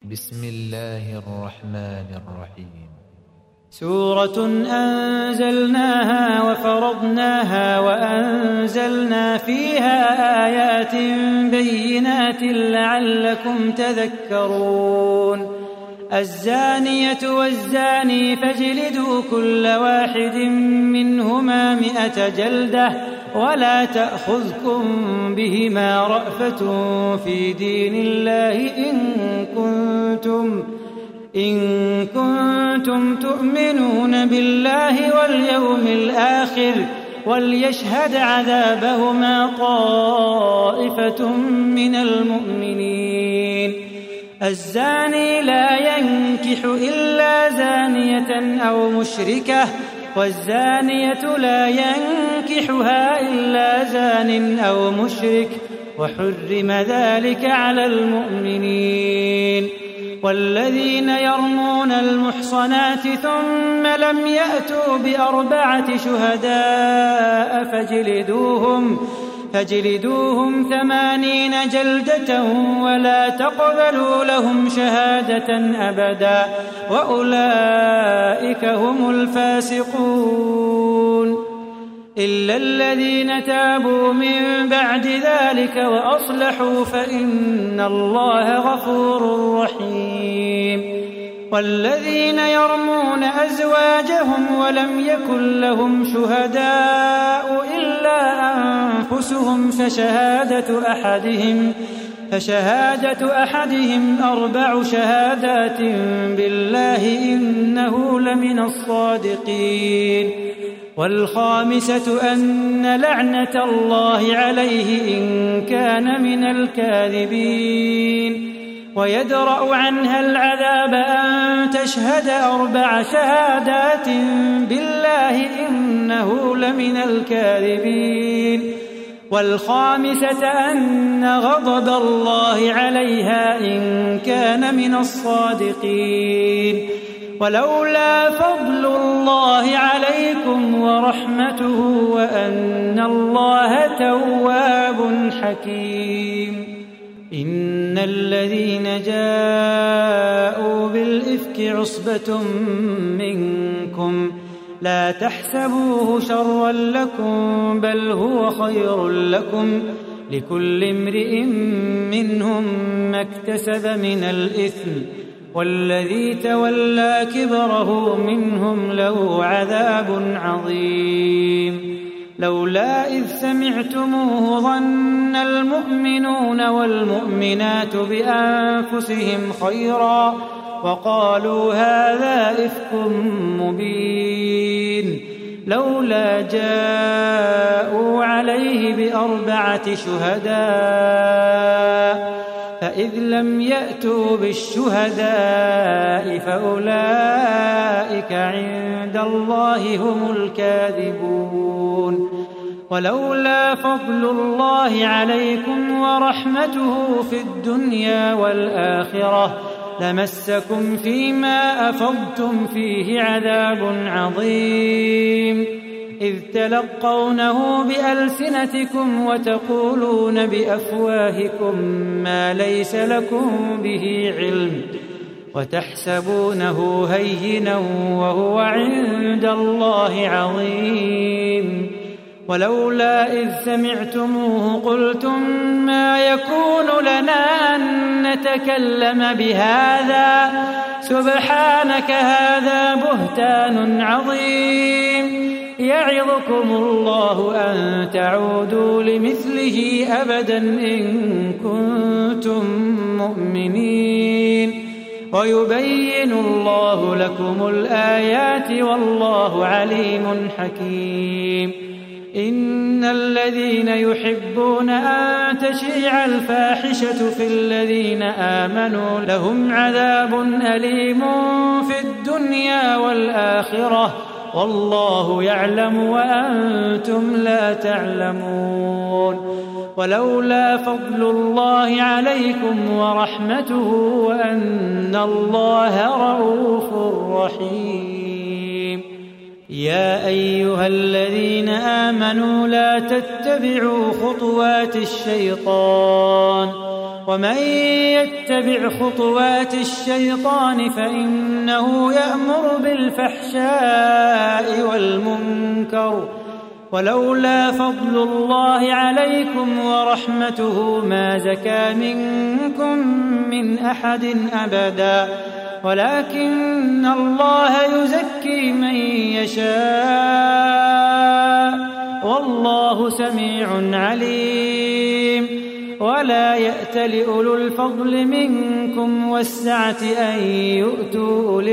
بسم الله الرحمن الرحيم. سورة أنزلناها وفرضناها وأنزلنا فيها آيات بينات لعلكم تذكرون. الزانية والزاني فاجلدوا كل واحد منهما 100 جلدة ولا تأخذكم بهما رأفة في دين الله إن كنتم تؤمنون بالله واليوم الآخر وليشهد عذابهما طائفة من المؤمنين. الزاني لا ينكح إلا زانية أو مشركة والزانية لا ينكحها إلا زان أو مشرك وحرم ذلك على المؤمنين. والذين يرمون المحصنات ثم لم يأتوا ب4 شهداء فاجلدوهم 80 جلدة ولا تقبلوا لهم شهادة أبدا وأولئك هم الفاسقون. إلا الذين تابوا من بعد ذلك وأصلحوا فإن الله غفور رحيم. والذين يرمون أزواجهم ولم يكن لهم شهداء إلا أنفسهم فشهادة أحدهم 4 شهادات بالله إنه لمن الصادقين. والخامسة أن لعنة الله عليه إن كان من الكاذبين. ويدرأ عنها العذاب أن تشهد 4 شهادات بالله إنه لمن الكاذبين. والخامسة أن غضب الله عليها إن كان من الصادقين. ولولا فضل الله عليكم ورحمته وأن الله تواب حكيم. إن الذين جاءوا بالإفك عصبة منكم لا تحسبوه شرا لكم بل هو خير لكم لكل امرئ منهم ما اكتسب من الإثم والذي تولى كبره منهم له عذاب عظيم. لولا إذ سمعتموه ظن المؤمنون والمؤمنات بأنفسهم خيرا وقالوا هذا إفك مبين. لولا جاءوا عليه ب4 شهداء فإذ لم يأتوا بالشهداء فأولئك عند الله هم الكاذبون. ولولا فضل الله عليكم ورحمته في الدنيا والآخرة لمسكم فيما أفضتم فيه عذاب عظيم. إذ تلقونه بألسنتكم وتقولون بأفواهكم ما ليس لكم به علم وتحسبونه هينا وهو عند الله عظيم. ولولا إذ سمعتموه قلتم ما يكون لنا أن نتكلم بهذا سبحانك هذا بهتان عظيم. يعظكم الله أن تعودوا لمثله أبدا إن كنتم مؤمنين. ويبين الله لكم الآيات والله عليم حكيم. إن الذين يحبون أن تشيع الفاحشة في الذين آمنوا لهم عذاب أليم في الدنيا والآخرة والله يعلم وأنتم لا تعلمون. ولولا فضل الله عليكم ورحمته وأن الله رؤوف رحيم. يا أيها الذين آمنوا لا تتبعوا خطوات الشيطان ومن يتبع خطوات الشيطان فإنه يأمر بالفحشاء والمنكر ولولا فضل الله عليكم ورحمته ما زكى منكم من أحد أبدا ولكن الله يزكي من يشاء والله سميع عليم ولا يأتل أولو الفضل منكم والسعة أن يؤتوا أولي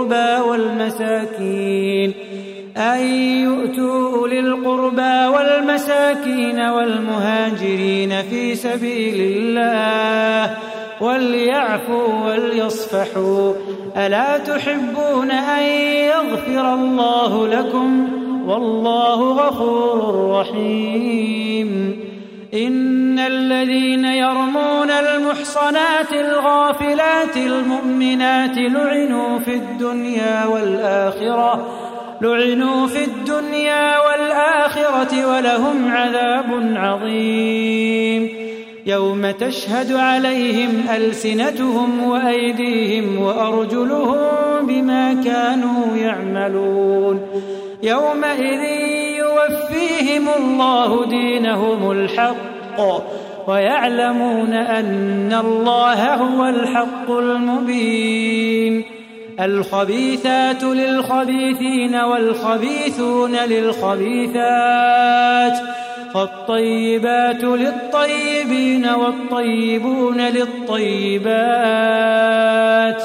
القربى والمساكين والمهاجرين في سبيل الله وليعفوا وليصفحوا ألا تحبون أن يغفر الله لكم والله غفور رحيم إن الذين يرمون المحصنات الغافلات المؤمنات لعنوا في الدنيا والآخرة ولهم عذاب عظيم يوم تشهد عليهم ألسنتهم وأيديهم وأرجلهم بما كانوا يعملون يومئذ يوفيهم الله دينهم الحق ويعلمون أن الله هو الحق المبين الخبيثات للخبيثين والخبيثون للخبيثات فالطيبات للطيبين والطيبون للطيبات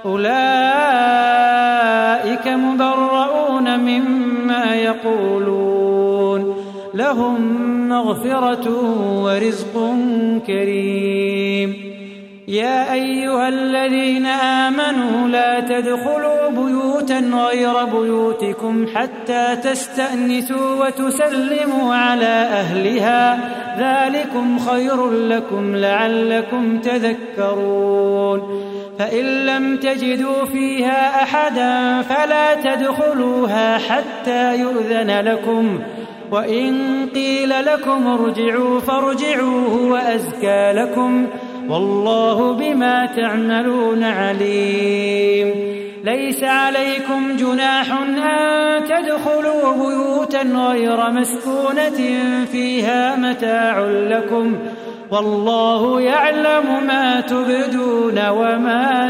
أولئك مبرؤون مما يقولون لهم مغفرة ورزق كريم يا أيها الذين آمنوا لا تدخلوا بيوتا غير بيوتكم حتى تستأنسوا وتسلموا على أهلها ذلكم خير لكم لعلكم تذكرون فإن لم تجدوا فيها أحدا فلا تدخلوها حتى يؤذن لكم وإن قيل لكم ارجعوا فارجعوا هو أزكى لكم والله بما تعملون عليم ليس عليكم جناح أن تدخلوا بيوتا غير مسكونة فيها متاع لكم والله يعلم ما تبدون وما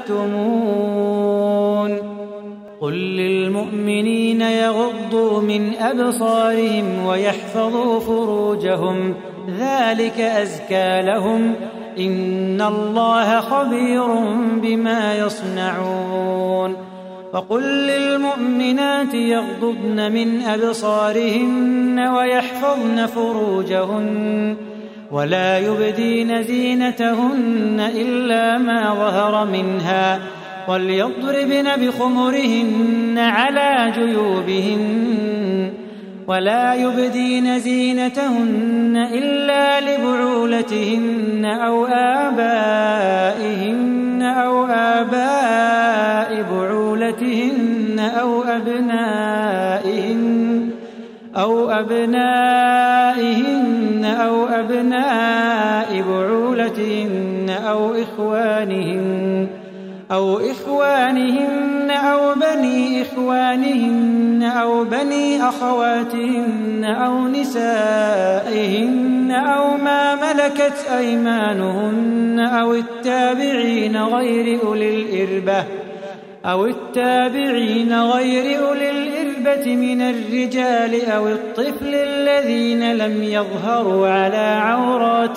تكتمون قل للمؤمنين يغضوا من أبصارهم ويحفظوا فروجهم ذلك أزكى لهم إن الله خبير بما يصنعون وقل للمؤمنات يغضضن من أبصارهن ويحفظن فروجهن ولا يبدين زينتهن إلا ما ظهر منها وليضربن بخمرهن على جيوبهن ولا يبدين زينتهن إلا لبعولتهن أو آباء بعولتهن أو أبنائهن أو أبناء بعولتهن أو إخوانهن أو بني إخوانهن أو بني أخواتهن أو نسائهن أو ما ملكت أيمانهن أو التابعين غير أولي الإربة من الرجال أو الطفل الذين لم يظهروا على عورات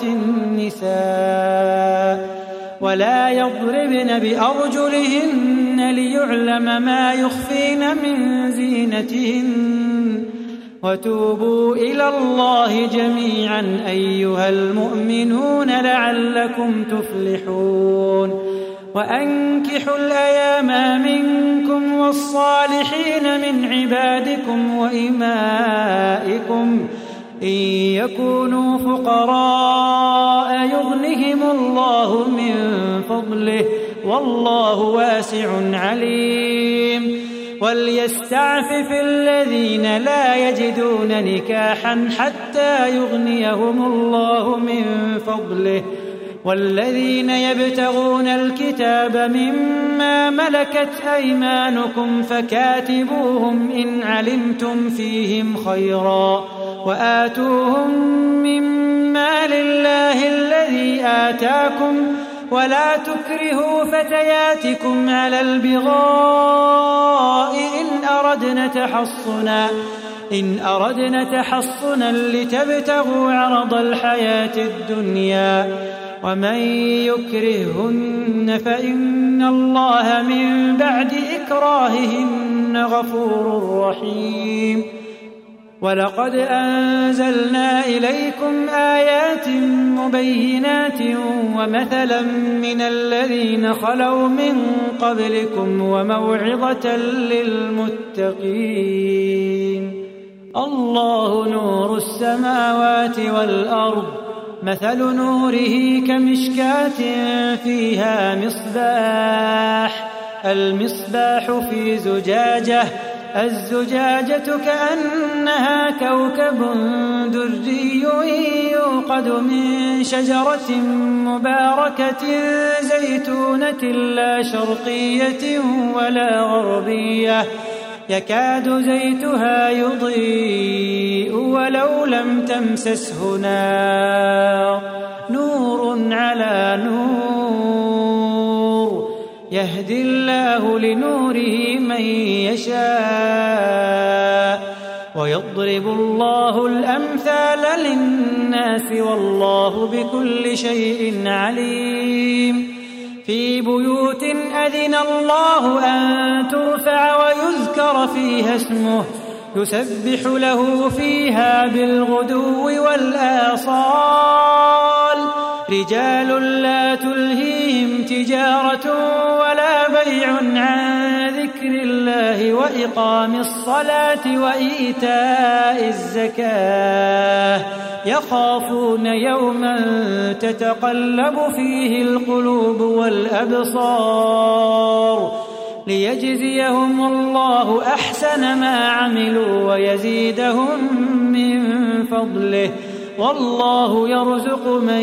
النساء ولا يضربن بأرجلهن ليعلم ما يخفين من زينتهن وتوبوا إلى الله جميعا أيها المؤمنون لعلكم تفلحون وأنكحوا الأيام منكم والصالحين من عبادكم وإمائكم إن يكونوا فقراء يغنهم الله من فضله والله واسع عليم وليستعفف الذين لا يجدون نكاحا حتى يغنيهم الله من فضله والذين يبتغون الكتاب مما ملكت أيمانكم فكاتبوهم إن علمتم فيهم خيرا وآتوهم مما لله الذي آتاكم ولا تكرهوا فتياتكم على البغاء إن أردنا تحصنا لتبتغوا عرض الحياة الدنيا ومن يكرههن فإن الله من بعد إكراههن غفور رحيم. ولقد أنزلنا إليكم آيات مبينات ومثلا من الذين خلوا من قبلكم وموعظة للمتقين. الله نور السماوات والأرض مثل نوره كمشكاة فيها مصباح المصباح في زجاجة الزجاجة كأنها كوكب دري يوقد من شجرة مباركة زيتونة لا شرقية ولا غربية يكاد زيتها يضيء ولو لم تمسسه نار نور على نور يهدي الله لنوره من يشاء ويضرب الله الأمثال للناس والله بكل شيء عليم. في بيوت أذن الله أن ترفع ويذكر فيها اسمه يسبح له فيها بالغدو والآصال رجال لا تلهيهم تجارة ولا بيع عن ذكر الله وإقام الصلاة وإيتاء الزكاة يخافون يوما تتقلب فيه القلوب والأبصار ليجزيهم الله أحسن ما عملوا ويزيدهم من فضله والله يرزق من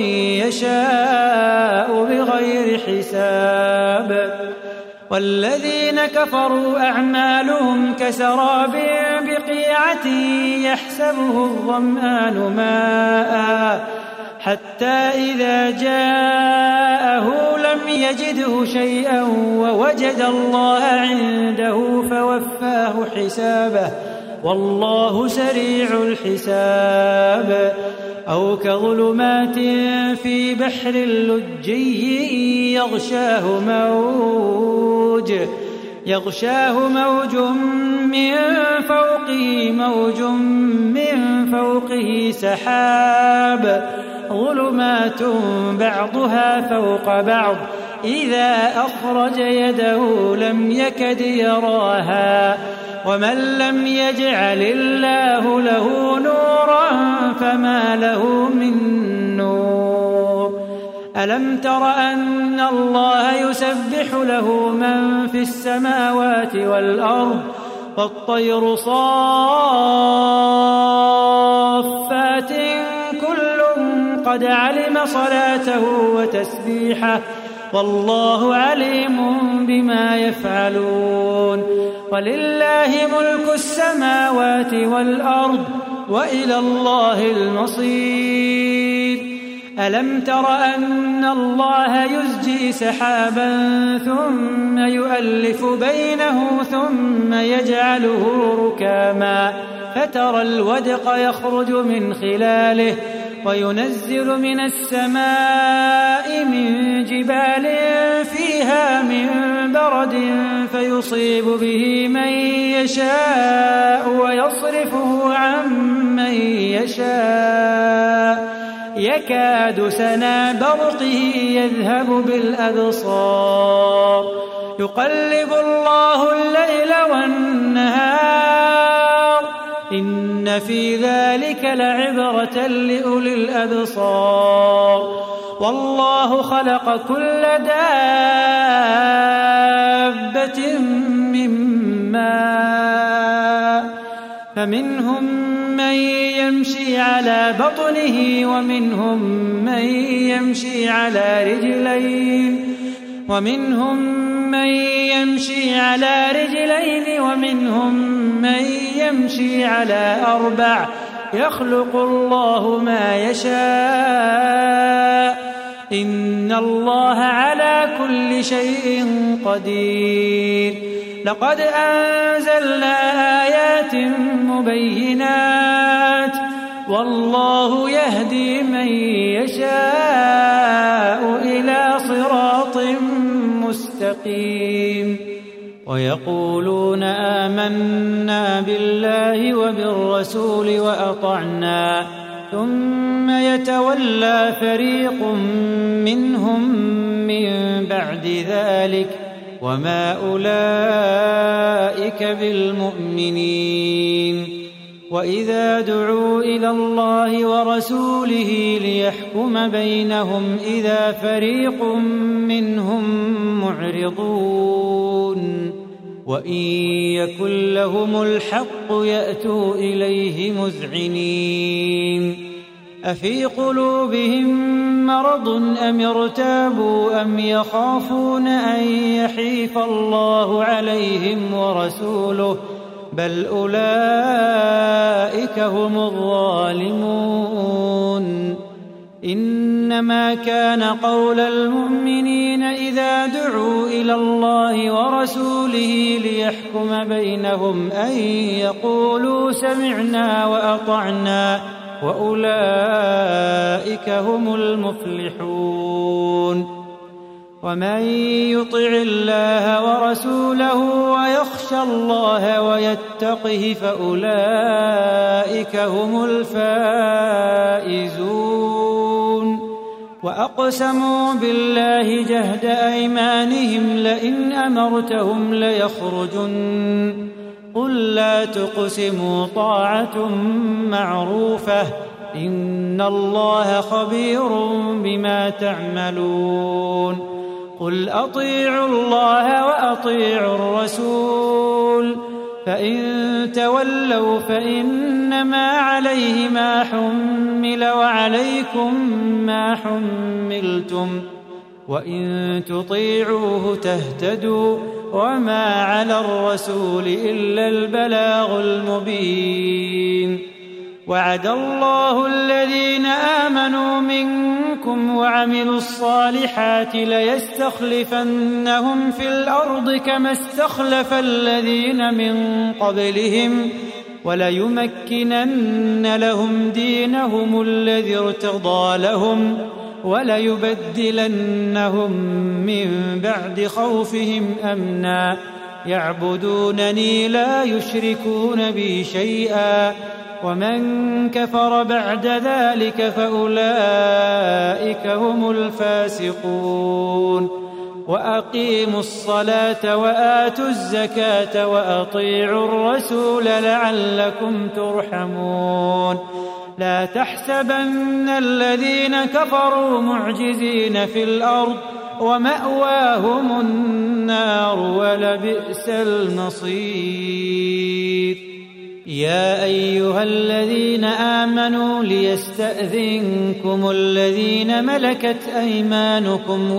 يشاء بغير حساب. والذين كفروا أعمالهم كسراب بقيعة يحسبه الظمآن ماء حتى إذا جاءه لم يجده شيئا ووجد الله عنده فوفاه حسابه والله سريع الحساب. أو كظلمات في بحر اللجي يغشاه موج من فوقه موج من فوقه سحاب ظلمات بعضها فوق بعض إذا أخرج يده لم يكد يراها ومن لم يجعل الله له نورا فما له من نور. ألم تر أن الله يسبح له من في السماوات والأرض والطير صافات كل قد علم صلاته وتسبيحه والله عليم بما يفعلون. ولله ملك السماوات والأرض وإلى الله المصير. ألم تر أن الله يزجي سحابا ثم يؤلف بينه ثم يجعله ركاما فترى الودق يخرج من خلاله وينزل من السماء من جبال فيها من برد فيصيب به من يشاء ويصرفه عن من يشاء يكاد سنا برقه يذهب بالأبصار يقلب الله الليل والنهار إن في ذلك لعبرة لأولي الأبصار. والله خلق كل دابة من ماء فمنهم من يمشي على بطنه ومنهم من يمشي على رجلين ومنهم من يمشي على 4 يخلق الله ما يشاء إن الله على كل شيء قدير لقد أنزلنا آيات مبينات والله يهدي من يشاء إلى صراط مستقيم ويقولون آمنا بالله وبالرسول وأطعنا ثم يتولى فريق منهم من بعد ذلك وما أولئك بالمؤمنين وإذا دعوا إلى الله ورسوله ليحكم بينهم إذا فريق منهم معرضون وإن يكن لهم الحق يأتوا إليه مذعنين أفي قلوبهم مرض أم ارتابوا أم يخافون أن يحيف الله عليهم ورسوله بل أولئك هم الظالمون إنما كان قول المؤمنين إذا دعوا إلى الله ورسوله ليحكم بينهم أن يقولوا سمعنا وأطعنا وأولئك هم المفلحون ومن يطع الله ورسوله ويخشى الله ويتقه فأولئك هم الفائزون وأقسموا بالله جهد أيمانهم لئن أمرتهم ليخرجن قل لا تقسموا طاعة معروفة إن الله خبير بما تعملون قل أطيعوا الله وأطيعوا الرسول فإن تولوا فإنما عليه ما حمل وعليكم ما حملتم وإن تطيعوه تهتدوا وما على الرسول إلا البلاغ المبين وعد الله الذين آمنوا منكم وعملوا الصالحات ليستخلفنهم في الأرض كما استخلف الذين من قبلهم وليمكنن لهم دينهم الذي ارتضى لهم وليبدلنهم من بعد خوفهم أمنا يعبدونني لا يشركون بي شيئا ومن كفر بعد ذلك فأولئك هم الفاسقون وأقيموا الصلاة وآتوا الزكاة وأطيعوا الرسول لعلكم ترحمون لا تحسبن الذين كفروا معجزين في الأرض ومأواهم النار ولبئس المصير يا أيها الذين آمنوا ليستأذنكم الذين ملكت أيمانكم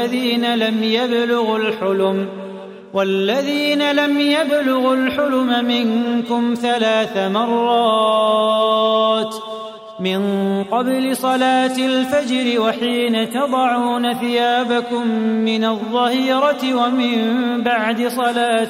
والذين لم يبلغوا الحلم منكم 3 مرات من قبل صلاة الفجر وحين تضعون ثيابكم من الظهيرة ومن بعد صلاة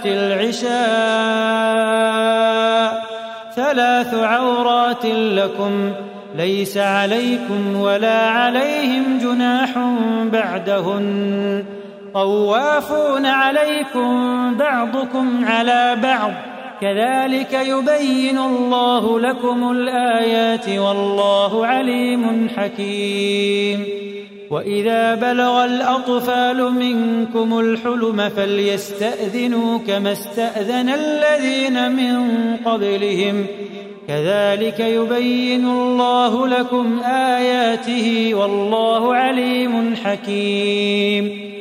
العشاء 3 عورات لكم ليس عليكم ولا عليهم جناح بعدهن طوافون عليكم بعضكم على بعض كذلك يبين الله لكم الآيات والله عليم حكيم وإذا بلغ الأطفال منكم الحلم فليستأذنوا كما استأذن الذين من قبلهم كذلك يبين الله لكم آياته والله عليم حكيم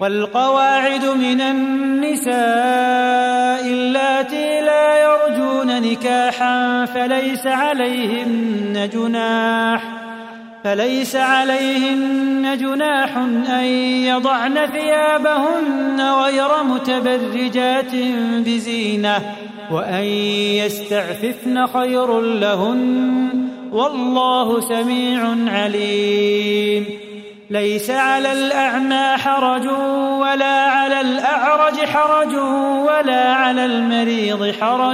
والقواعد من النساء اللاتي لا يرجون نكاحا فليس عليهن جناح أن يضعن ثيابهن غير متبرجات بزينة، وأن يستعففن خير لهن، والله سميع عليم. ليس على الأعمى حرج ولا على الأعرج حرج ولا على المريض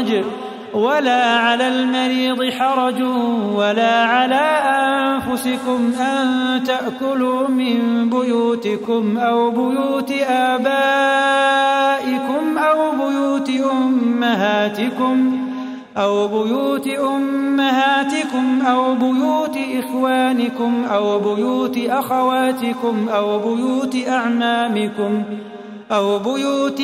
حرج ولا على أنفسكم أن تأكلوا من بيوتكم أو بيوت آبائكم أو بيوت أمهاتكم أو بيوت إخوانكم أو بيوت أخواتكم أو بيوت أعمامكم أو بيوت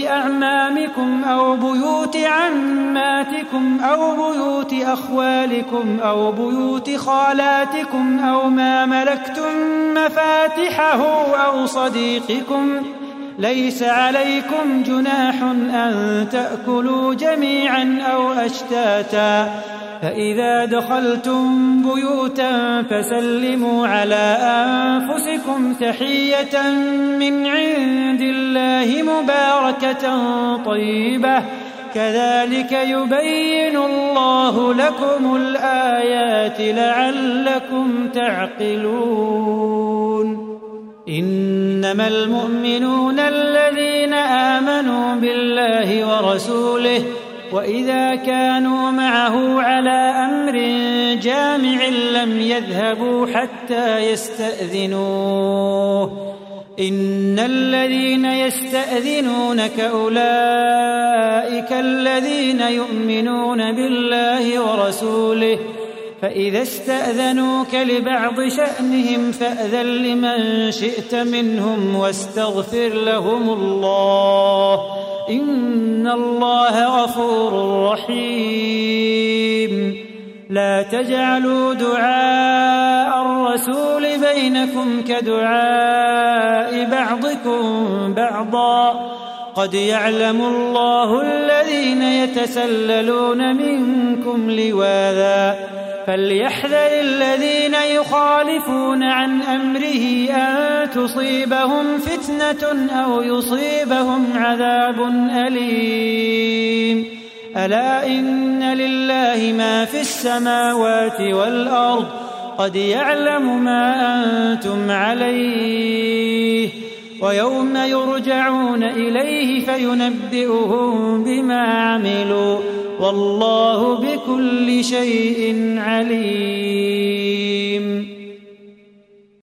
عماتكم أو بيوت أخوالكم أو بيوت خالاتكم أو ما ملكتم مفاتحه أو صديقكم. ليس عليكم جناح أن تأكلوا جميعا أو أشتاتا، فإذا دخلتم بيوتا فسلموا على أنفسكم تحية من عند الله مباركة طيبة، كذلك يبين الله لكم الآيات لعلكم تعقلون. إنما المؤمنون الذين آمنوا بالله ورسوله، وإذا كانوا معه على أمر جامع لم يذهبوا حتى يستأذنوه. إن الذين يستأذنونك أولئك الذين يؤمنون بالله ورسوله، فإذا استأذنوك لبعض شأنهم فأذن لمن شئت منهم واستغفر لهم الله، إن الله غفور رحيم. لا تجعلوا دعاء الرسول بينكم كدعاء بعضكم بعضا، قد يعلم الله الذين يتسللون منكم لواذا، فليحذر الذين يخالفون عن أمره أن تصيبهم فتنة أو يصيبهم عذاب أليم. ألا إن لله ما في السماوات والأرض، قد يعلم ما أنتم عليه، ويوم يرجعون إليه فينبئهم بما عملوا، والله بكل شيء عليم.